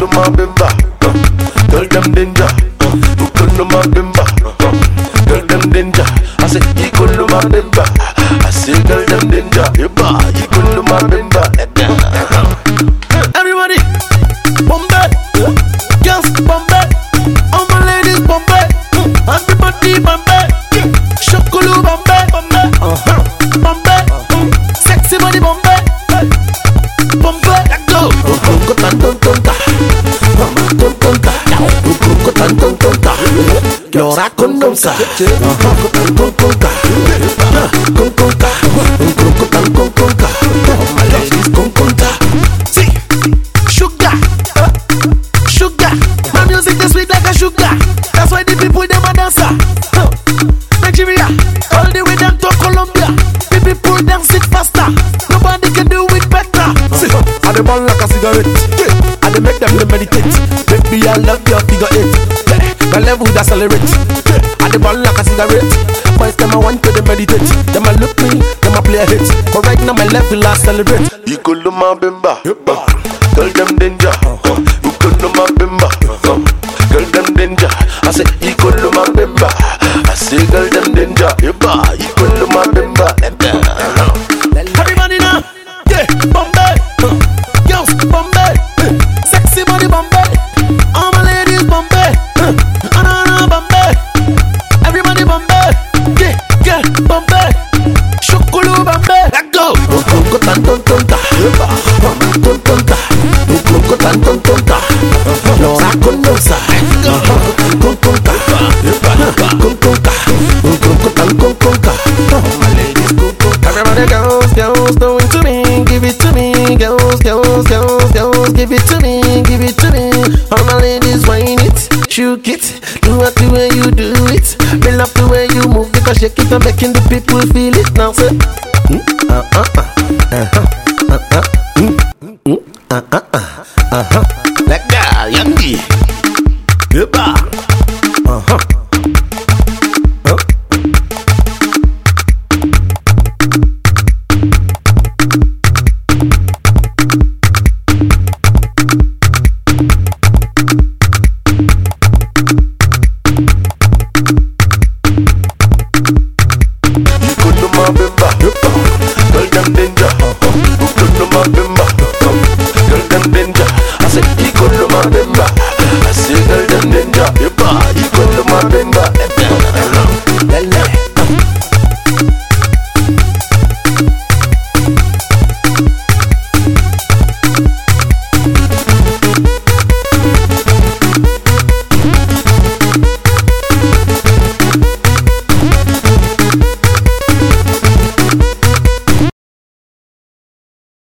mabimba, girl them danger. Ikulu mabimba, girl them danger. I say ikulu mabimba, I say girl them danger. Yeba, ikulu mabimba. Everybody, Bombay, girls Bombay, all my ladies Bombay, everybody Bombay, Shokulu Bombay, Bombay, sexy body Bombay, Bombay, let go. Llora con donza, sí, sugar, sugar. My music is sweet like a sugar. That's why the people them a dancer. Nigeria, all the way down to Colombia. The people dance it faster. Nobody can do it better. See, I dey burn like a cigarette. I dey make them meditate. Baby, I love your figure eight. My level that accelerate. I dey burn like a cigarette. Boys them I want to meditate. Them I look me, them I play a hit. But right now my level I celebrate. Ikulu mabimba, girl them danger. Ikulu mabimba, girl them danger. I say ikulu mabimba, I say girl them danger. Yeba, ikulu mabimba. Everybody now, yeah, Bombay, girls Bombay, sexy body Bombay, all my ladies Bombay, Bombay, everybody Bombay, yeah, girl Bombay, Shokulu Bombay, let go. Llora con donza, everybody girls, do it to me, give it to me, girls, give it to me, give it to me. All my ladies whine it, shook it, do it the way you do it. Me love the way you move because shake it and making the people feel it. Now say, like that, Yandy, yeba, girl them danger. Ikulu mabimba, girl them danger. I say ikulu mabimba, I say girl them danger. Yeba, ikulu mabimba.